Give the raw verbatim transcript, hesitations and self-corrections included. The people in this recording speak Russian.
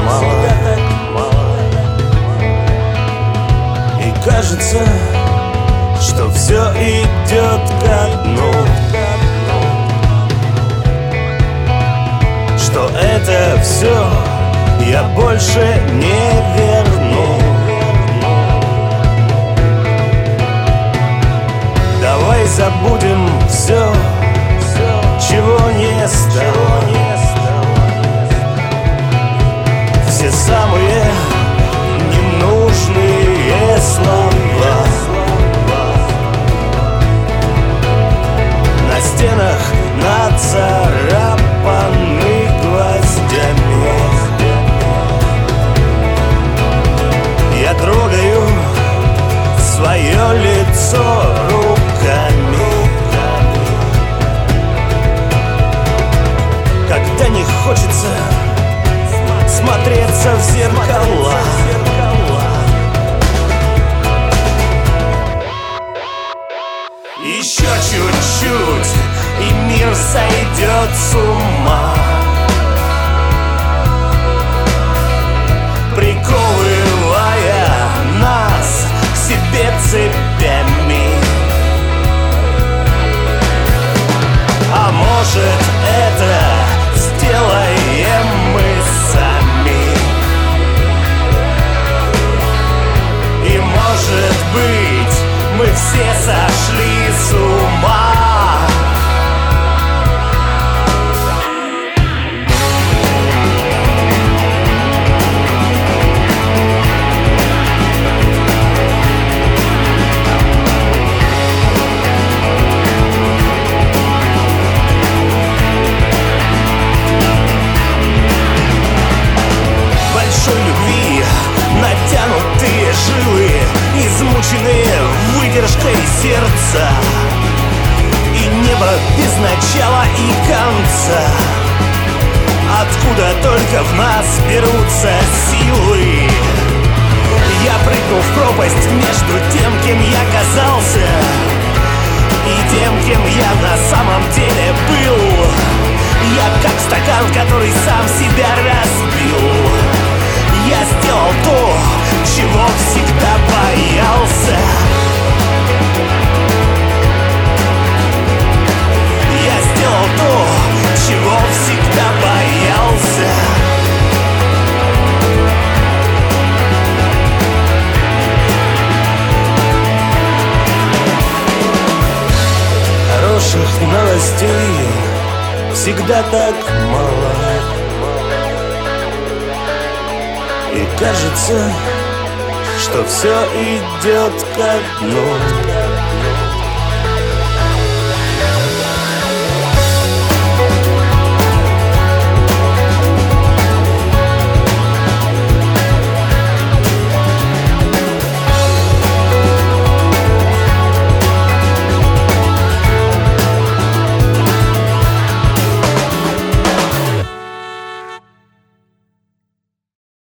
мало. И кажется, что все идет ко дну, что это все я больше не верну. Давай забудем все, чего не стало. Все самые ненужные слова на стенах нацарапаны гвоздями. Я трогаю свое лицо руками, когда не хочется смотреться в зеркала. Еще чуть-чуть, и мир сойдет с ума, приковывая нас к себе цепями. А может, это сделаем мы сами. И может быть, мы все сошли с ума. Натянутые жилы, измученные выдержкой сердца, и небо без начала и конца. Откуда только в нас берутся силы. Я прыгнул в пропасть между тем, кем я казался, и тем, кем я на самом деле был. Я как стакан, который сам себя разбил. Я сделал то, чего всегда боялся. Я сделал то, чего всегда боялся. Хороших новостей всегда так мало. И кажется, что все идет ко дну.